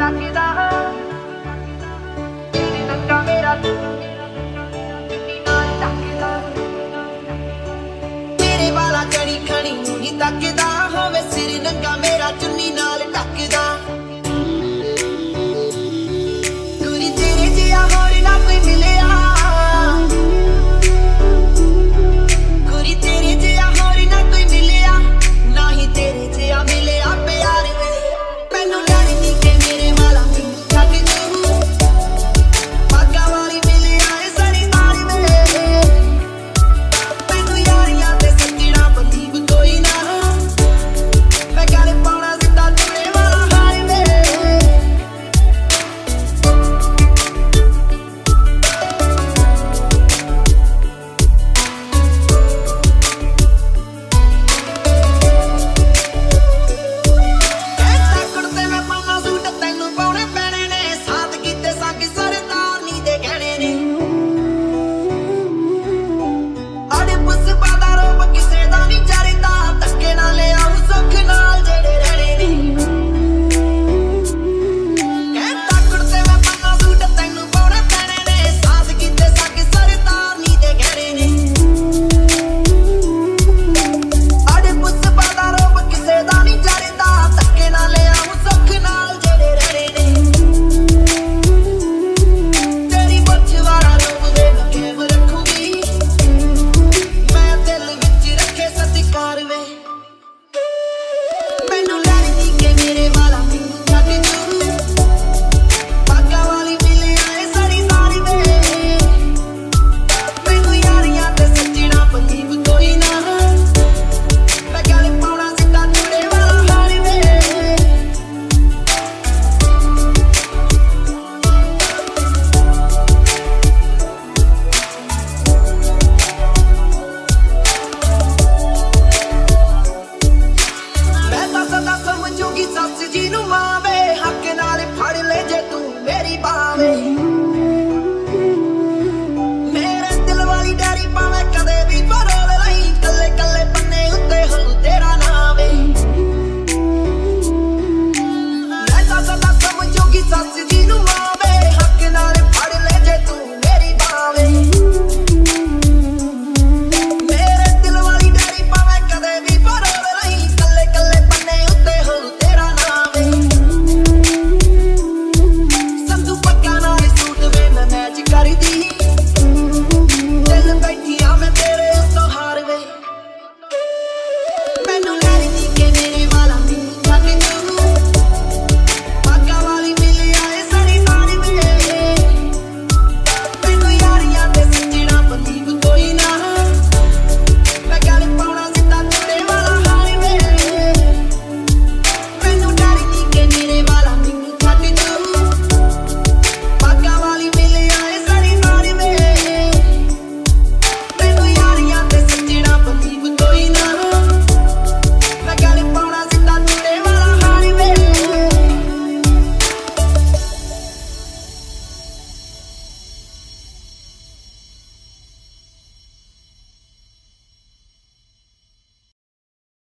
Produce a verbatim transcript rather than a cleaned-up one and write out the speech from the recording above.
ਤੱਕਦਾ ਤੇਰੇ ਨੰਗਾ ਮੇਰਾ ਚੁੰਨੀ ਨਾਲ ਢੱਕਦਾ ਮੇਰੇ ਵਾਲਾ ਜੜੀ ਖਣੀ ਨੂੰ ਹੀ ਤੱਕਦਾ ਹੋਵੇ ਸਿਰ ਨੰਗਾ ਮੇਰਾ ਚੁੰਨੀ ਨਾਲ ਢੱਕਦਾ ਕੁੜੀ ਤੇਰੇ ਜਿਹਾ ਹੋਰ ਨਾ ਕੋਈ ਮਿਲਿਆ ਕੁੜੀ ਤੇਰੇ ਜਿਹਾ ਹੋਰ ਨਾ ਕੋਈ ਮਿਲਿਆ ਨਾ ਹੀ ਤੇਰੇ ਜਿਹਾ ਮਿਲਿਆ ਪਿਆਰ ਵੇ ਮੈਨੂੰ ਲੜਨੀ ਕੇ ਮੇਰੇ ਵਾਲਾ ਮੈਨੂੰ ਛੱਡ ਦੂ ਪਾਗਾ ਵਾਲੀ ਮਿਲਿਆ ਏ ਸਾਰੀ ਤਾਰੀ ਵੇ ਮੈਨੂੰ ਯਾਰੀਆਂ ਤੇ ਸੱਜਣਾ ਬਲੀਵ ਕੋਈ ਨਾ ਮੈਂ ਗਾਲੇ ਪਾਉਣਾ ਸਿੱਧਾ ਤੇਰੇ ਵਾਲਾ ਹਾਲ ਵੇ ਸੱਸ ਜੀ ਨੂੰ